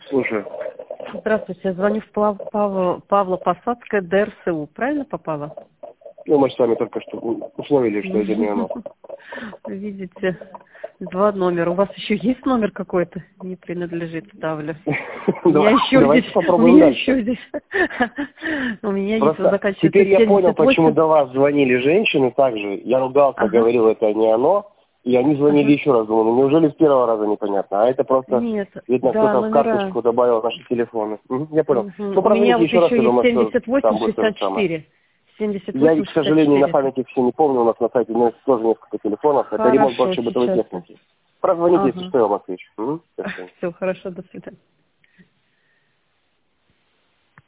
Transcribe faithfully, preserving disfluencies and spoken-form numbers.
Слушай. Здравствуйте, я звоню в Пав... Пав... Павло-Посадское, ДРСУ. Правильно попала? Ну, мы с вами только что условили, что это не оно. Видите, два номера. У вас еще есть номер какой-то? Не принадлежит, ставлю. У меня еще здесь. У меня еще здесь. У меня есть, заканчивается теперь я понял, семьдесят восемь. почему до вас звонили женщины также. Я ругался, говорил, это не оно. И они звонили еще раз, думаю, ну неужели с первого раза непонятно? А это просто, Нет, видно, да, кто-то в номера. карточку добавил наши телефоны. Угу, я понял. Угу. Ну, У меня вот еще раз, еще я есть думаю, семьдесят восемь что там шестьдесят четыре. семьдесят Я, восемь к сожалению, на шестьдесят четыре. памяти все не помню, у нас на сайте ну, тоже несколько телефонов. Это ремонт Хорошо, вообще бытовой сейчас. техники. Прозвоните, Ага. если что, я вам отвечу. Угу. Все, хорошо, до свидания.